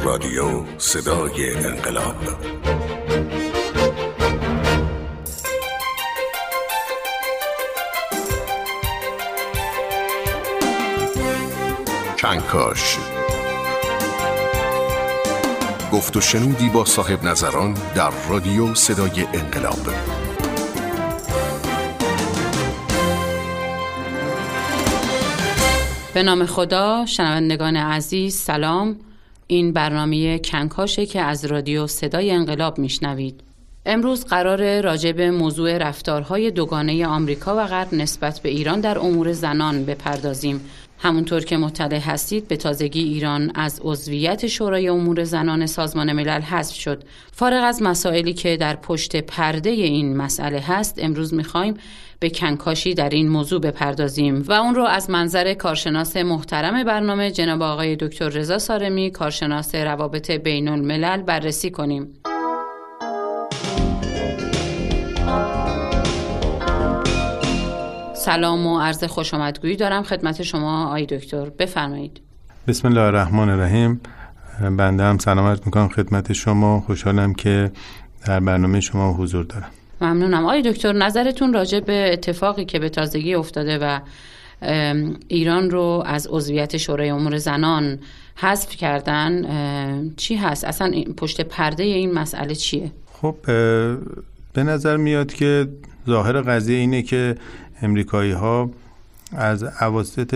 رادیو صدای انقلاب. کنکاش، گفت و شنودی با صاحب نظران در رادیو صدای انقلاب. به نام خدا. شنوندگان عزیز سلام. این برنامه کنکاشه که از رادیو صدای انقلاب میشنوید. امروز قراره راجع به موضوع رفتارهای دوگانه آمریکا و غرب نسبت به ایران در امور زنان بپردازیم. همونطور که مطلع هستید به تازگی ایران از عضویت شورای امور زنان سازمان ملل حذف شد. فارغ از مسائلی که در پشت پرده این مسئله هست، امروز میخوایم به کنکاشی در این موضوع بپردازیم و اون رو از منظر کارشناس محترم برنامه جناب آقای دکتر رضا سارمی، کارشناس روابط بین الملل بررسی کنیم. سلام و عرض خوش آمدگویی دارم خدمت شما آقای دکتر، بفرمایید. بسم الله الرحمن الرحیم. بنده هم سلام عرض میکنم خدمت شما. خوشحالم که در برنامه شما حضور دارم. ممنونم. آقای دکتر، نظرتون راجع به اتفاقی که به تازگی افتاده و ایران رو از عضویت شورای امور زنان حذف کردن چی هست؟ اصلا پشت پرده این مسئله چیه؟ خب به نظر میاد که ظاهر قضیه اینه که امریکایی ها از اواسط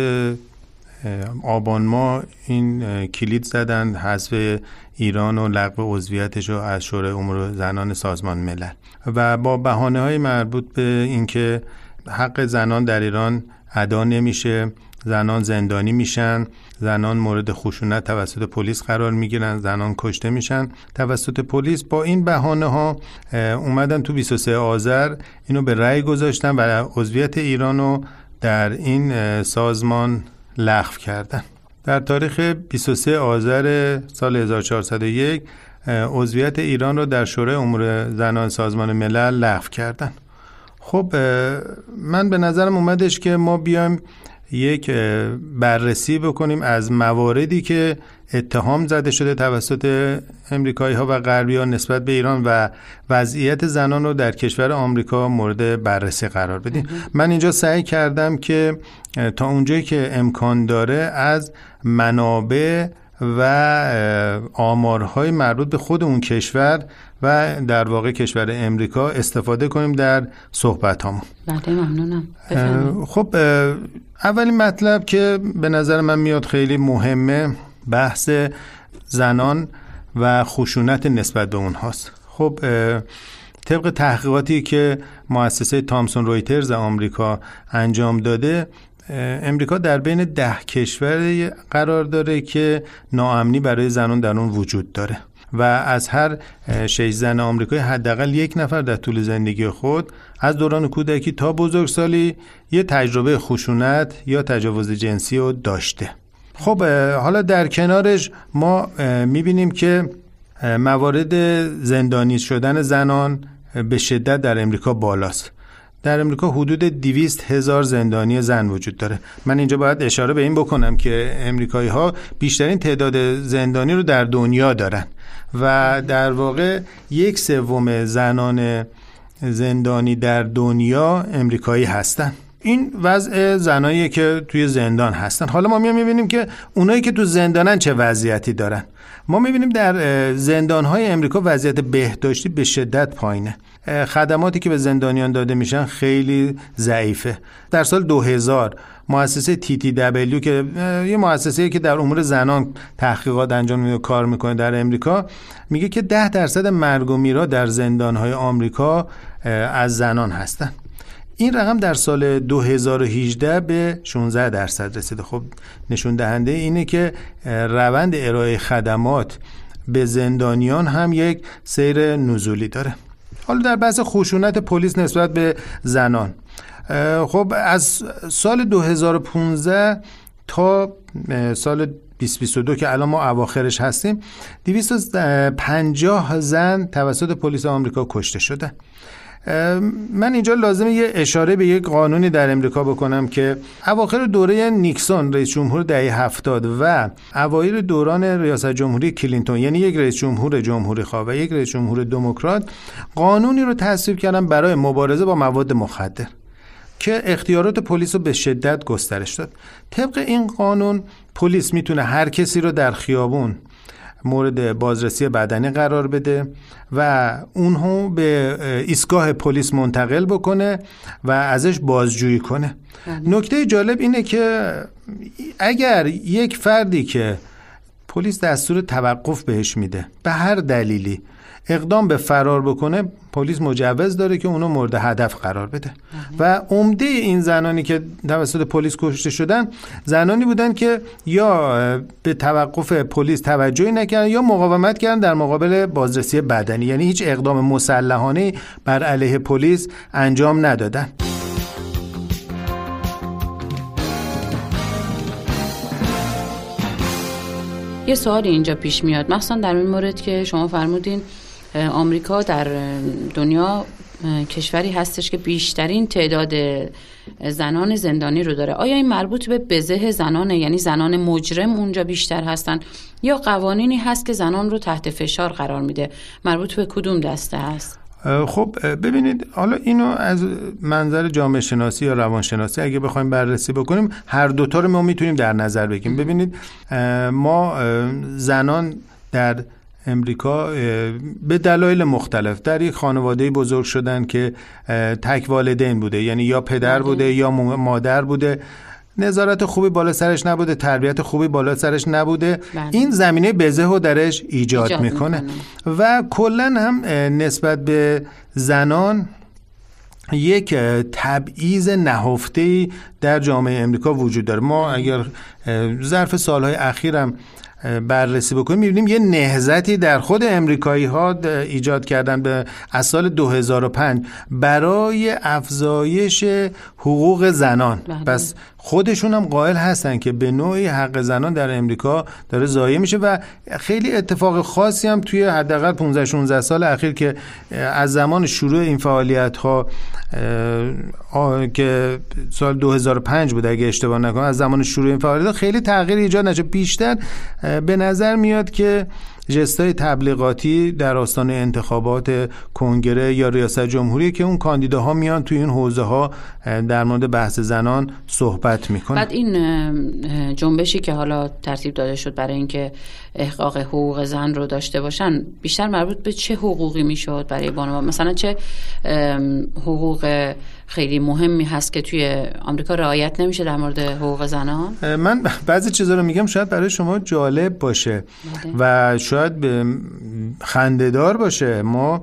آبان ماه این کلید زدن حذف ایران و لغو عضویتش رو از شورای امور زنان سازمان ملل و با بهانه‌های مربوط به اینکه حق زنان در ایران ادا نمیشه، زنان زندانی میشن، زنان مورد خشونت توسط پلیس قرار میگیرن، زنان کشته میشن توسط پلیس. با این بهانه‌ها اومدن تو 23 آذر اینو به رأی گذاشتن و عضویت ایران رو در این سازمان لغو کردن. در تاریخ 23 آذر سال 1401 عضویت ایران رو در شورای امور زنان سازمان ملل لغو کردن. خب من به نظرم اومدش که ما بیایم یک بررسی بکنیم از مواردی که اتهام زده شده توسط امریکایی ها و غربی ها نسبت به ایران و وضعیت زنان رو در کشور آمریکا مورد بررسی قرار بدیم. من اینجا سعی کردم که تا اونجایی که امکان داره از منابع و آمارهای مربوط به خود اون کشور و در واقع کشور امریکا استفاده کنیم در صحبتامون. بله، ممنونم. خب اولین مطلب که به نظر من میاد خیلی مهمه بحث زنان و خشونت نسبت به اونهاست. خب طبق تحقیقاتی که مؤسسه تامسون رویترز آمریکا انجام داده، امریکا در بین 10 کشور قرار داره که ناامنی برای زنان در اون وجود داره و از هر 6 زن آمریکایی حداقل 1 نفر در طول زندگی خود از دوران کودکی تا بزرگسالی یه تجربه خشونت یا تجاوز جنسی رو داشته. خب حالا در کنارش ما میبینیم که موارد زندانی شدن زنان به شدت در امریکا بالاست. در امریکا حدود 200,000 زندانی زن وجود داره. من اینجا باید اشاره به این بکنم که امریکایی ها بیشترین تعداد زندانی رو در دنیا دارن و در واقع 1/3 زنان زندانی در دنیا امریکایی هستن. این وضع زنایی که توی زندان هستن. حالا ما میبینیم که اونایی که تو زندانن چه وضعیتی دارن. ما میبینیم در زندانهای امریکا وضعیت بهداشتی به شدت پایینه. خدماتی که به زندانیان داده میشن خیلی ضعیفه. در سال 2000 مؤسسه TTW که یه مؤسسه‌ای که در امور زنان تحقیقات انجام میده و کار میکنه در امریکا، میگه که 10% مرگ و میرا در زندانهای آمریکا از زنان هستن. این رقم در سال 2018 به 16% رسیده. خب نشون دهنده اینه که روند ارائه خدمات به زندانیان هم یک سیر نزولی داره. حالا در بحث خشونت پلیس نسبت به زنان، خب از سال 2015 تا سال 2022 که الان ما اواخرش هستیم 250 زن توسط پلیس آمریکا کشته شده. من اینجا لازمه یه اشاره به یک قانونی در امریکا بکنم که اواخر دوره نیکسون رئیس جمهور دهه 70 و اوایل دوران ریاست جمهوری کلینتون، یعنی یک رئیس جمهور جمهوری‌خواه و یک رئیس جمهور دموکرات، قانونی رو تصویب کردن برای مبارزه با مواد مخدر که اختیارات پلیس رو به شدت گسترش داد. طبق این قانون پلیس میتونه هر کسی رو در خیابون مورد بازرسی بدنی قرار بده و اونهو به ایستگاه پلیس منتقل بکنه و ازش بازجویی کنه. نکته جالب اینه که اگر یک فردی که پلیس دستور توقف بهش میده به هر دلیلی اقدام به فرار بکنه، پلیس مجوز داره که اونو مورد هدف قرار بده. و عمده این زنانی که توسط پلیس کشته شدن زنانی بودن که یا به توقف پلیس توجهی نکردن یا مقاومت کردن در مقابل بازرسی بدنی، یعنی هیچ اقدام مسلحانه بر علیه پلیس انجام ندادن. یه سوالی اینجا پیش میاد، مخصوصا در این مورد که شما فرمودین آمریکا در دنیا کشوری هستش که بیشترین تعداد زنان زندانی رو داره. آیا این مربوط به بزه زنانه، یعنی زنان مجرم اونجا بیشتر هستن، یا قوانینی هست که زنان رو تحت فشار قرار میده؟ مربوط به کدوم دسته هست؟ خب ببینید، حالا اینو از منظر جامعه شناسی یا روانشناسی اگه بخوایم بررسی بکنیم، هر دوتا رو ما میتونیم در نظر بگیریم. ببینید ما زنان در امریکا به دلایل مختلف در یک خانواده بزرگ شدن که تک والدین بوده، یعنی یا پدر بوده یا مادر بوده، نظارت خوبی بالا سرش نبوده، تربیت خوبی بالا سرش نبوده. این زمینه بزه رو درش ایجاد میکنه. و کلن هم نسبت به زنان یک تبعیض نهفته‌ای در جامعه امریکا وجود داره. ما اگر ظرف سالهای اخیرم بررسی بکنیم می‌بینیم یه نهضتی در خود امریکایی‌ها ایجاد کردن از سال 2005 برای افزایش حقوق زنان. پس خودشون هم قائل هستن که به نوعی حق زنان در امریکا داره ضایع میشه و خیلی اتفاق خاصی هم توی حداقل 15-16 سال اخیر که از زمان شروع این فعالیت‌ها که سال 2005 بود اگه اشتباه نکنم، از زمان شروع این فعالیت‌ها خیلی تغییر ایجاد نشه. بیشتر به نظر میاد که جستای تبلیغاتی در آستانه انتخابات کنگره یا ریاست جمهوری که اون کاندیداها میان توی این حوزه‌ها در مورد بحث زنان صحبت میکنن. بعد این جنبشی که حالا ترتیب داده شد برای اینکه احقاق حقوق زن رو داشته باشن، بیشتر مربوط به چه حقوقی میشد برای بانوان؟ مثلا چه حقوق خیلی مهمی هست که توی آمریکا رعایت نمیشه در مورد حقوق زنان؟ من بعضی چیزا رو میگم شاید برای شما جالب باشه و شاید خنده‌دار باشه. ما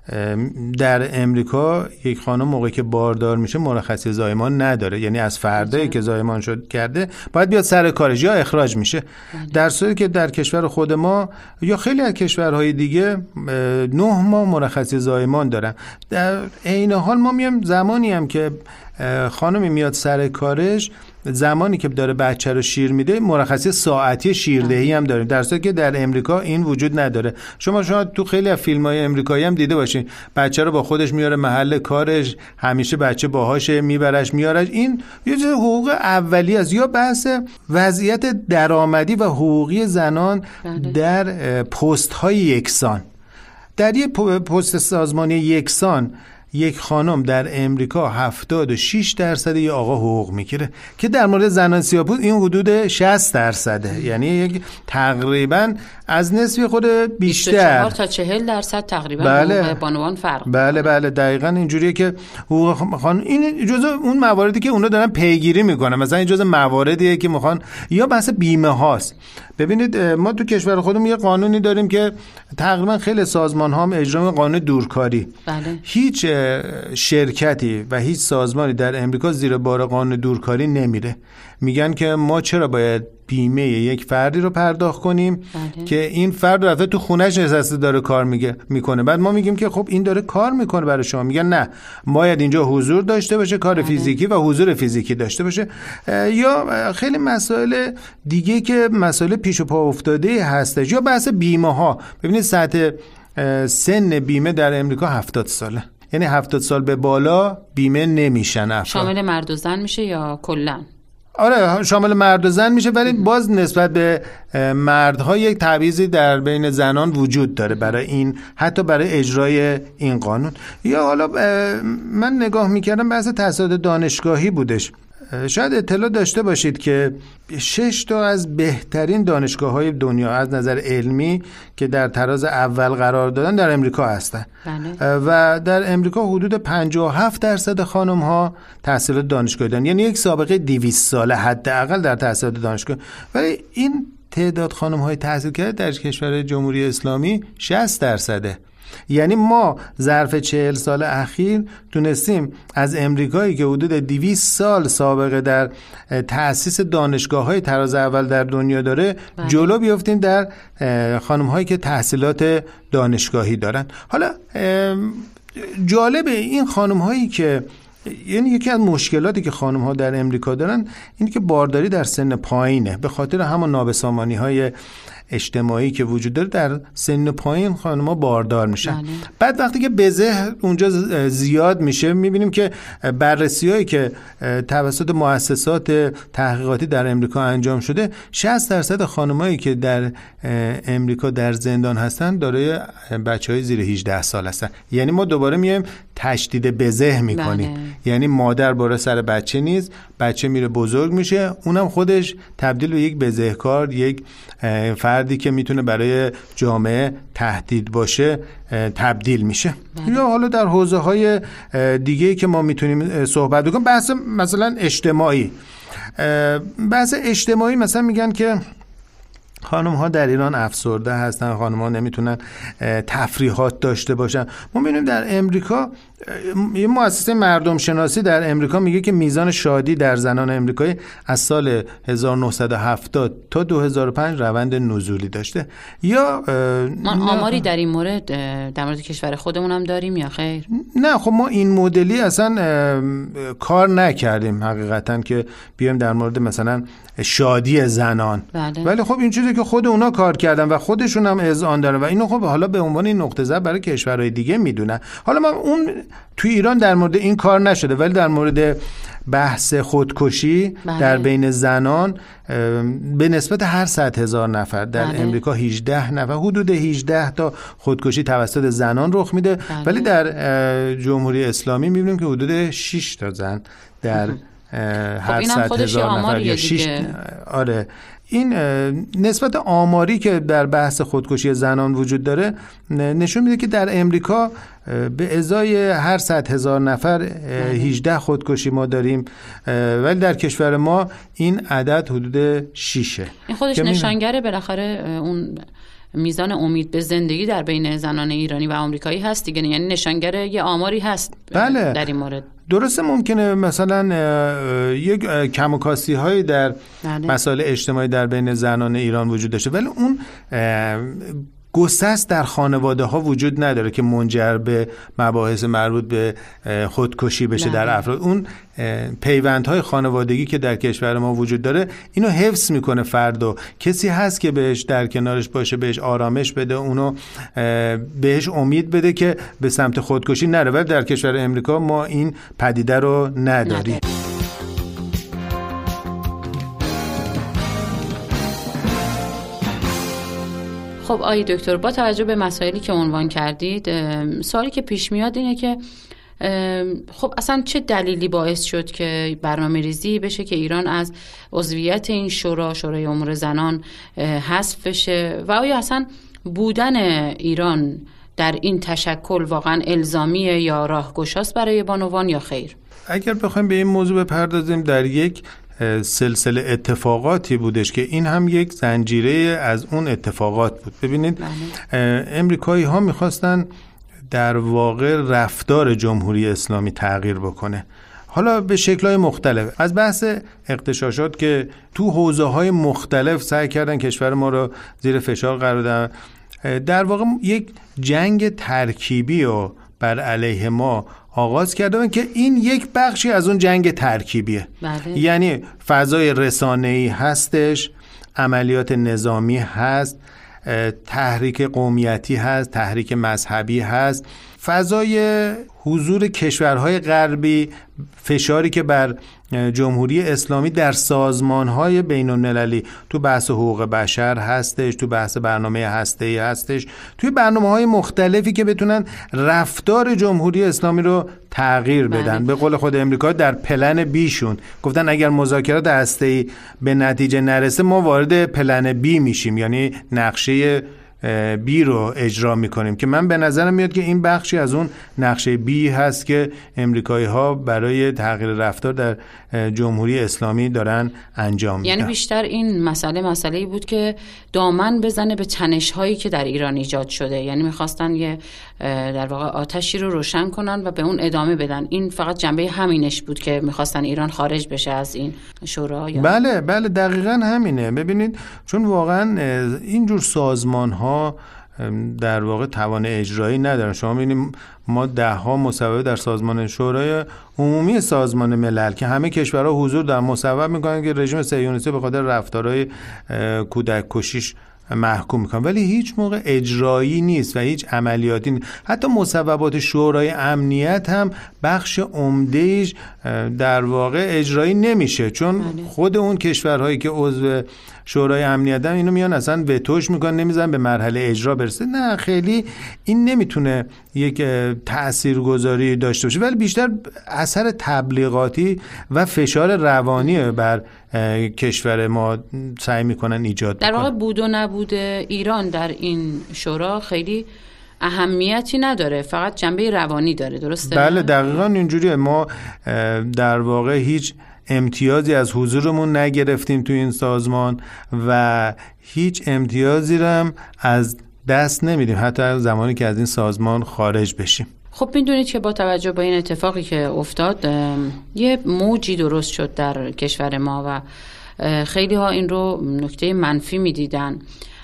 در امریکا یک خانم موقعی که باردار میشه مرخصی زایمان نداره، یعنی از فردایی که زایمان شد کرده باید بیاد سر کارش یا اخراج میشه. در صورتی که در کشور خود ما یا خیلی از کشورهای دیگه 9 ماه مرخصی زایمان دارن. در عین حال ما میام زمانی هم که خانمی میاد سر کارش، زمانی که داره بچه رو شیر میده مرخصی ساعتی شیردهی هم داریم، در صورتی که در امریکا این وجود نداره. شما تو خیلی از فیلم‌های امریکایی هم دیده باشین بچه رو با خودش میاره محل کارش، همیشه بچه باهاشه، میبرش میارش. این یه چیز حقوق اولیه است. یا بحث وضعیت درآمدی و حقوقی زنان در پست‌های یکسان. در یک پست سازمانی یکسان یک خانم در امریکا 76% یه آقا حقوق میگیره که در مورد زنان سیاه‌پوست این حدود 60%، یعنی یک تقریبا از نصف خود بیشتر، 24 تا 40% تقریبا حقوق بانوان فرق. بله دقیقاً اینجوریه که حقوق خانم این جزء اون مواردی که اونا دارن پیگیری میکنن. مثلا این جزء مواردیه که میخوان، یا بحث بیمه هاست. ببینید ما تو کشور خودمون یه قانونی داریم که تقریبا خیلی سازمان ها هم اجرا میکنن، قانون دورکاری. هیچ شرکتی و هیچ سازمانی در امریکا زیر بار قانون دورکاری نمیره. میگن که ما چرا باید بیمه یک فردی رو پرداخت کنیم که این فرد رفته تو خونه‌اش نشسته داره کار میکنه. بعد ما میگیم که خب این داره کار میکنه برای شما. میگن نه، باید اینجا حضور داشته باشه، کار فیزیکی و حضور فیزیکی داشته باشه. یا خیلی مسائل دیگه که مسائل پیش و پا افتاده هستش. یا بحث بیمه ها. ببینید سطح سن بیمه در امریکا 70 ساله. یعنی 70 سال به بالا بیمه نمیشن افراد. شامل مرد و زن میشه یا کلا؟ آره شامل مرد و زن میشه، ولی باز نسبت به مردها یک تبعیضی در بین زنان وجود داره برای این، حتی برای اجرای این قانون. یا حالا من نگاه میکردم بحث تحصیلات دانشگاهی بودش. شاید اطلاع داشته باشید که 6 تا از بهترین دانشگاه‌های دنیا از نظر علمی که در تراز اول قرار دادن در امریکا هستن. بله. و در امریکا حدود 57% خانم‌ها تحصیلات دانشگاهی دارن، یعنی یک سابقه 200 ساله حداقل در تحصیلات دانشگاه. ولی این تعداد خانم‌های تحصیل کرده در کشور جمهوری اسلامی 60%. یعنی ما ظرف 40 سال اخیر تونستیم از امریکایی که حدود 200 سال سابقه در تأسیس دانشگاه‌های تراز اول در دنیا داره جلو بیافتیم در خانم‌هایی که تحصیلات دانشگاهی دارن. حالا جالبه این خانم‌هایی که یعنی یکی از مشکلاتی که خانم‌ها در امریکا دارن اینه که بارداری در سن پایینه، به خاطر همون نابسامانی‌های اجتماعی که وجود داره در سن پایین خانم‌ها باردار میشن. بله. بعد وقتی که بزه اونجا زیاد میشه میبینیم که بررسی‌هایی که توسط مؤسسات تحقیقاتی در امریکا انجام شده 60% خانمایی که در امریکا در زندان هستن دارای بچه‌های زیر 18 سال هستن. یعنی ما دوباره میایم تشدید بزه میکنیم. بله. یعنی مادر بالا سر بچه نیست، بچه میره بزرگ میشه، اونم خودش تبدیل به یک بزهکار، یک فردی که میتونه برای جامعه تهدید باشه تبدیل میشه. یا حالا در حوزه‌های دیگه‌ای که ما میتونیم صحبت بکنیم، بحث مثلا اجتماعی. بحث اجتماعی مثلا میگن که خانم ها در ایران افسرده هستن، خانم ها نمیتونن تفریحات داشته باشن. ما میبینیم در امریکا یه مؤسسه مردم شناسی در امریکا میگه که میزان شادی در زنان امریکایی از سال 1970 تا 2005 روند نزولی داشته. یا ما آماری در این مورد در مورد کشور خودمون هم داریم یا خیر؟ نه خب ما این مدلی اصلا کار نکردیم حقیقتا که بیایم در مورد مثلا شادی زنان. بله. ولی خب این چیزی که خود اونا کار کردن و خودشون هم اذعان دارن و اینو خب حالا به عنوان این نقطه ضعف برای کشورهای دیگه میدونن. حالا من اون توی ایران در مورد این کار نشده، ولی در مورد بحث خودکشی در بین زنان به نسبت هر 100,000 نفر در امریکا 18 نفر، حدود 18 تا خودکشی توسط زنان رخ میده. ولی در جمهوری اسلامی میبینیم که حدود 6 تا زن در هر 100,000 نفر یا 6. آره این نسبت آماری که در بحث خودکشی زنان وجود داره نشون میده که در امریکا به ازای هر 100,000 نفر 18 خودکشی ما داریم، ولی در کشور ما این عدد حدود 6. این خودش نشانگره بالاخره اون میزان امید به زندگی در بین زنان ایرانی و آمریکایی هست دیگه، یعنی نشانگره یه آماری هست. بله. در این مورد درسته ممکنه مثلا یک کم و کاستی های در مسائل اجتماعی در بین زنان ایران وجود داشته، ولی اون گسست در خانواده ها وجود نداره که منجر به مباحث مربوط به خودکشی بشه در افراد. اون پیوندهای خانوادگی که در کشور ما وجود داره اینو حفظ میکنه فردو. کسی هست که بهش در کنارش باشه، بهش آرامش بده، اونو بهش امید بده که به سمت خودکشی نره. ولی در کشور امریکا ما این پدیده رو نداریم. خب آقای دکتر، با توجه به مسائلی که عنوان کردید، سوالی که پیش میاد اینه که خب اصلا چه دلیلی باعث شد که برنامه ریزی بشه که ایران از عضویت این شورای امور زنان حذف بشه و آیا اصلا بودن ایران در این تشکل واقعا الزامیه یا راهگشاست برای بانوان یا خیر؟ اگر بخوایم به این موضوع بپردازیم، در یک سلسله اتفاقاتی بودش که این هم یک زنجیره از اون اتفاقات بود. ببینید امریکایی ها میخواستن در واقع رفتار جمهوری اسلامی تغییر بکنه، حالا به شکل‌های مختلف، از بحث اغتشاشات که تو حوزه‌های مختلف سعی کردن کشور ما رو زیر فشار قرار بدن. در واقع یک جنگ ترکیبی رو بر علیه ما آغاز کردن که این یک بخشی از اون جنگ ترکیبیه. بله. یعنی فضای رسانه‌ای هستش، عملیات نظامی هست، تحریک قومیتی هست، تحریک مذهبی هست. فضای حضور کشورهای غربی، فشاری که بر جمهوری اسلامی در سازمانهای بین المللی تو بحث حقوق بشر هستش، تو بحث برنامه هسته‌ای هستش، توی برنامه‌های مختلفی که بتونن رفتار جمهوری اسلامی رو تغییر بدن. به قول خود امریکا در پلن بیشون گفتن اگر مذاکرات هسته‌ای به نتیجه نرسه ما وارد پلن بی میشیم، یعنی نقشه بی رو اجرا میکنیم، که من به نظرم میاد که این بخشی از اون نقشه بی هست که امریکایی ها برای تغییر رفتار در جمهوری اسلامی دارن انجام میدن. یعنی بیشتر این مسئله‌ای بود که دامن بزنه به تنش هایی که در ایران ایجاد شده، یعنی میخواستن یه در واقع آتشی رو روشن کنن و به اون ادامه بدن. این فقط جنبه همینش بود که میخواستن ایران خارج بشه از این شورا؟ بله دقیقاً همینه. ببینید چون واقعا اینجور سازمان ها در واقع توان اجرایی ندارن. شما ببینید ما 10 مصوبه در سازمان شورای عمومی سازمان ملل که همه کشورها حضور در مصوب میکنن که رژیم صهیونیستی به خاطر رفتارهای کودک کشیش محکوم میکنن، ولی هیچ موقع اجرایی نیست و هیچ عملیاتی نیست. حتی مصوبات شورای امنیت هم بخش عمده‌اش در واقع اجرایی نمیشه، چون خود اون کشورهایی که عضو شورای امنیت هم اینو میان اصلا وتوش میکنن، نمیذارن به مرحله اجرا برسه. نه خیلی این نمیتونه یک تاثیرگذاری داشته باشه، ولی بیشتر اثر تبلیغاتی و فشار روانی بر کشور ما سعی میکنن ایجاد در واقع بود و نبود ایران در این شورا خیلی اهمیتی نداره، فقط جنبه روانی داره. درسته؟ بله دقیقاً اینجوریه. ما در واقع هیچ امتیازی از حضورمون نگرفتیم تو این سازمان و هیچ امتیازی هم از دست نمیدیم حتی زمانی که از این سازمان خارج بشیم. خب میدونید که با توجه به این اتفاقی که افتاد یه موجی درست شد در کشور ما و خیلی ها این رو نکته منفی میدیدن.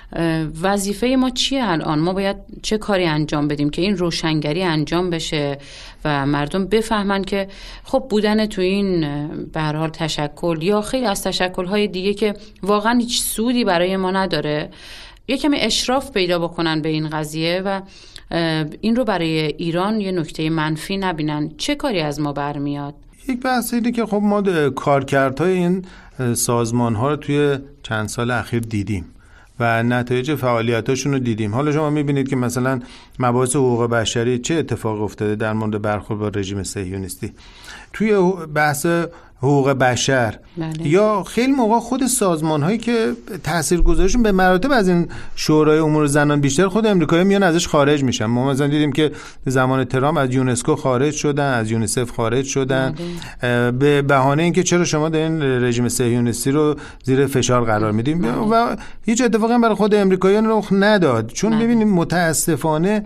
وظیفه ما چیه الان؟ ما باید چه کاری انجام بدیم که این روشنگری انجام بشه و مردم بفهمن که خب بودن تو این به هر حال تشکل یا خیلی از تشکل‌های دیگه که واقعا هیچ سودی برای ما نداره، یه کمی اشراف پیدا بکنن به این قضیه و این رو برای ایران یه نکته منفی نبینن. چه کاری از ما برمیاد؟ یک بحث اینه که خب ما کارکردهای این سازمان‌ها رو توی چند سال اخیر دیدیم و نتایج فعالیتاشون رو دیدیم. حالا شما میبینید که مثلا مباحث حقوق بشری چه اتفاق افتاده در مورد برخورد با رژیم صهیونیستی توی بحث حقوق بشر. بله. یا خیلی موقع خود سازمان‌هایی که تاثیرگذاریشون به مراتب از این شورای امور زنان بیشتر، خود امریکایی‌ها میان ازش خارج میشن. ما مثلا دیدیم که زمان ترامپ از یونسکو خارج شدن، از یونیسف خارج شدن. بله. به بهانه اینکه چرا شما دارین رژیم صهیونیستی رو زیر فشار قرار میدیم. بله. و هیچ اتفاقی هم برای خود امریکایی‌ها رخ نداد، چون بله. ببینیم متاسفانه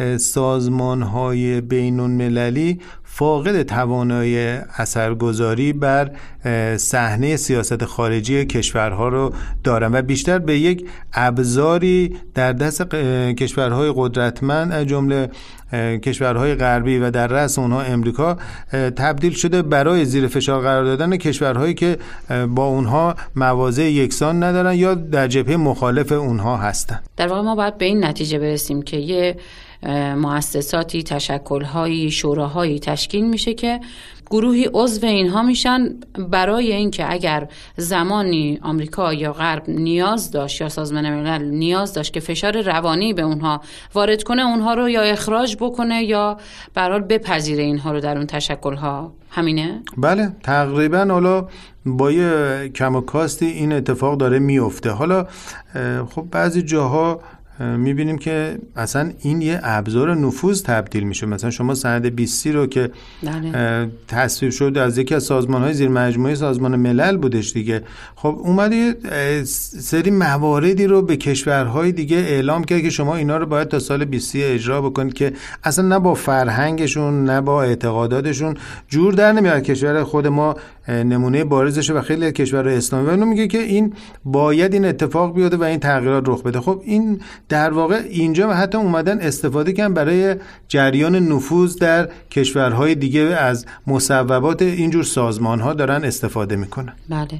سازمان‌های بین‌المللی فاقد توانایی اثرگذاری بر صحنه سیاست خارجی کشورها رو دارن و بیشتر به یک ابزاری در دست کشورهای قدرتمند از جمله کشورهای غربی و در رأس اونها امریکا تبدیل شده برای زیر فشار قرار دادن کشورهایی که با اونها مواضع یکسان ندارن یا در جبهه مخالف اونها هستن. در واقع ما باید به این نتیجه برسیم که یه مؤسساتی، تشکل‌هایی، شوراهایی تشکیل میشه که گروهی عضو اینها میشن برای اینکه اگر زمانی آمریکا یا غرب نیاز داشت یا سازمان ملل نیاز داشت که فشار روانی به اونها وارد کنه، اونها رو یا اخراج بکنه یا به هر حال بپذیره اینها رو در اون تشکل‌ها. همینه؟ بله تقریبا. حالا با یه کم و کاستی این اتفاق داره میفته. حالا خب بعضی جاها میبینیم که اصلا این یه ابزار نفوذ تبدیل میشه. مثلا شما سند 20 رو که تصویب شد از یکی از سازمان‌های زیر مجموعه سازمان ملل بودش دیگه، خب اومد یه سری مواردی رو به کشورهای دیگه اعلام کرد که شما اینا رو باید تا سال 20 اجرا بکنید که اصلا نه با فرهنگشون نه با اعتقاداتشون جور در نمیاد. کشور خود ما نمونه بارزشه و خیلی کشورهای اسلامی و اونو میگه که این باید این اتفاق بیفته و این تغییرات رخ بده. خب این در واقع اینجا حتی اومدن استفاده کردن برای جریان نفوذ در کشورهای دیگه، از مصوبات اینجور سازمان‌ها دارن استفاده میکنن. بله.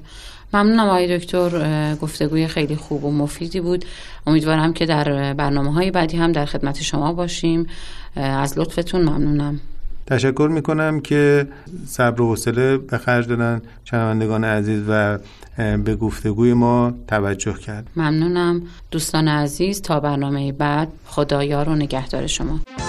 ممنونم آقای دکتر، گفتگوی خیلی خوب و مفیدی بود. امیدوارم که در برنامه‌های بعدی هم در خدمت شما باشیم. از لطفتون ممنونم. تشکر میکنم که صبر و حوصله به خرج دادن شنوندگان عزیز و به گفتگوی ما توجه کرد. ممنونم دوستان عزیز. تا برنامه بعد، خدایار و نگهدار شما.